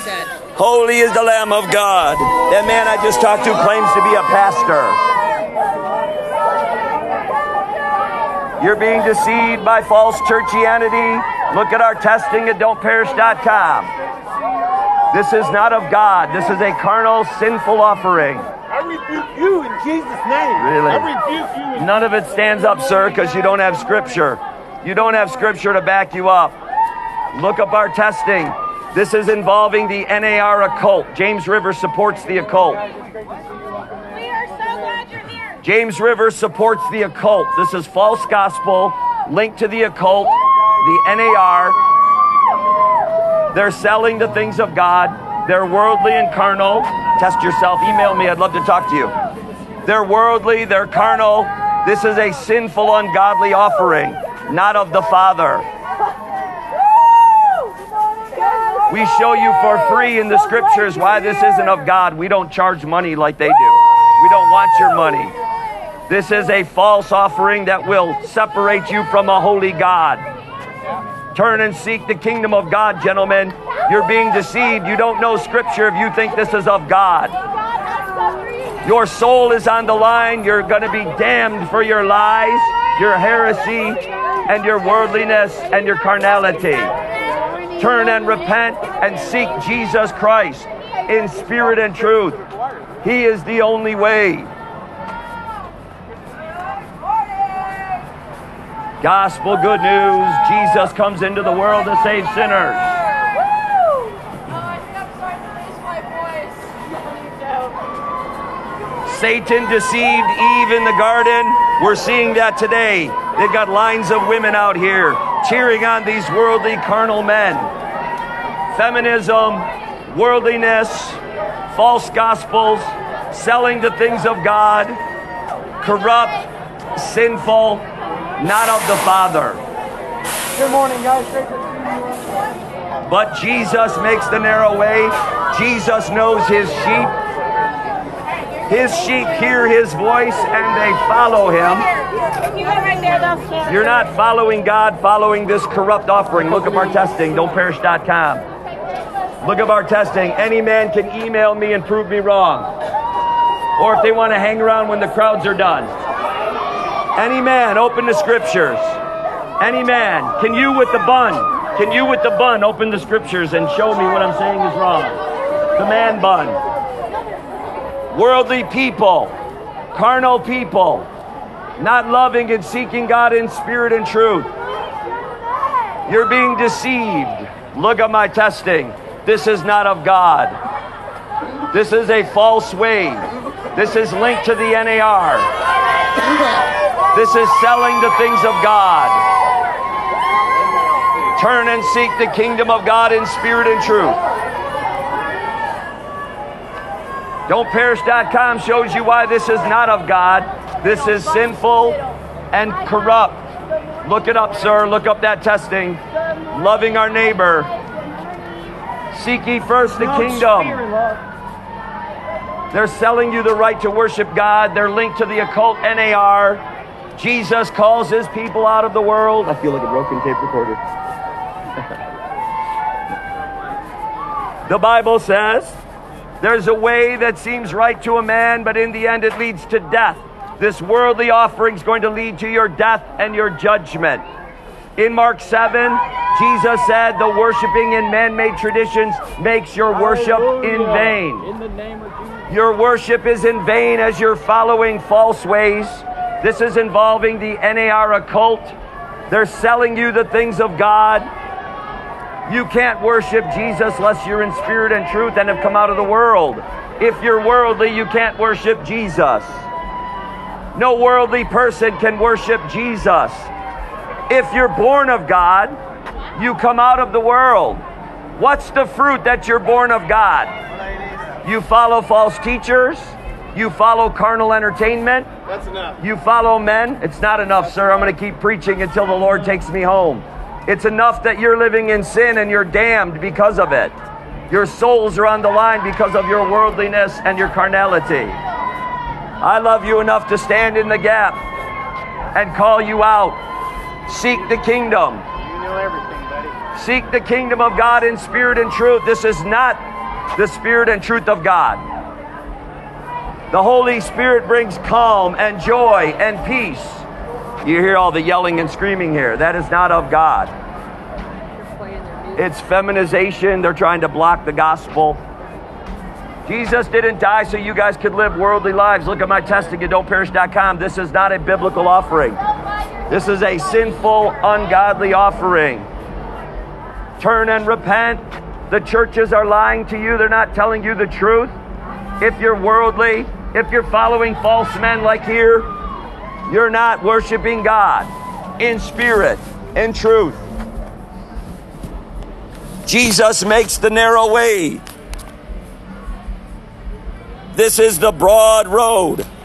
said. Holy is the Lamb of God. That man I just talked to claims to be a pastor. You're being deceived by false churchianity. Look at our testing at don'tperish.com. This is not of God. This is a carnal, sinful offering. I rebuke you in Jesus' name. Really? I rebuke you. None of it stands up, sir, because you don't have Scripture. You don't have Scripture to back you up. Look up our testing. This is involving the NAR occult. James Rivers supports the occult. We are so glad you're here. James Rivers supports the occult. This is false gospel linked to the occult, the NAR. They're selling the things of God. They're worldly and carnal. Test yourself. Email me. I'd love to talk to you. They're worldly. They're carnal. This is a sinful, ungodly offering, not of the Father. We show you for free in the Scriptures why this isn't of God. We don't charge money like they do. We don't want your money. This is a false offering that will separate you from a holy God. Turn and seek the kingdom of God, gentlemen. You're being deceived. You don't know Scripture if you think this is of God. Your soul is on the line. You're going to be damned for your lies, your heresy, and your worldliness and your carnality. Turn and repent and seek Jesus Christ in spirit and truth. He is the only way. Gospel good news. Jesus comes into the world to save sinners. Satan deceived Eve in the garden. We're seeing that today. They've got lines of women out here cheering on these worldly, carnal men. Feminism, worldliness, false gospels, selling the things of God, corrupt, sinful, not of the Father. Good morning, guys. But Jesus makes the narrow way. Jesus knows his sheep. His sheep hear his voice and they follow him. You're not following God, following this corrupt offering. Look up our testing, don'tperish.com. Look up our testing. Any man can email me and prove me wrong. Or if they want to hang around when the crowds are done. Any man, open the Scriptures. Any man, can you with the bun open the Scriptures and show me what I'm saying is wrong? The man bun. Worldly people, carnal people, not loving and seeking God in spirit and truth. You're being deceived. Look at my testing. This is not of God. This is a false way. This is linked to the NAR. This is selling the things of God. Turn and seek the kingdom of God in spirit and truth. Don'tPerish.com shows you why this is not of God. This is sinful and corrupt. Look it up, sir. Look up that testing. Loving our neighbor. Seek ye first the kingdom. They're selling you the right to worship God. They're linked to the occult NAR. Jesus calls his people out of the world. I feel like a broken tape recorder. The Bible says, there's a way that seems right to a man, but in the end it leads to death. This worldly offering is going to lead to your death and your judgment. In Mark 7, Jesus said, the worshiping in man-made traditions makes your worship in vain. In the name of Jesus. Your worship is in vain as you're following false ways. This is involving the NAR occult. They're selling you the things of God. You can't worship Jesus unless you're in spirit and truth and have come out of the world. If you're worldly, you can't worship Jesus. No worldly person can worship Jesus. If you're born of God, you come out of the world. What's the fruit that you're born of God? You follow false teachers. You follow carnal entertainment. That's enough. You follow men. It's not enough, sir. I'm going to keep preaching until the Lord takes me home. It's enough that you're living in sin and you're damned because of it. Your souls are on the line because of your worldliness and your carnality. I love you enough to stand in the gap and call you out. Seek the kingdom. You know everything, buddy. Seek the kingdom of God in spirit and truth. This is not the Spirit and truth of God. The Holy Spirit brings calm and joy and peace. You hear all the yelling and screaming here. That is not of God. It's feminization. They're trying to block the gospel. Jesus didn't die so you guys could live worldly lives. Look at my testing at don'tperish.com. This is not a biblical offering. This is a sinful, ungodly offering. Turn and repent. The churches are lying to you. They're not telling you the truth. If you're worldly, if you're following false men like here, you're not worshiping God in spirit, in truth. Jesus makes the narrow way. This is the broad road.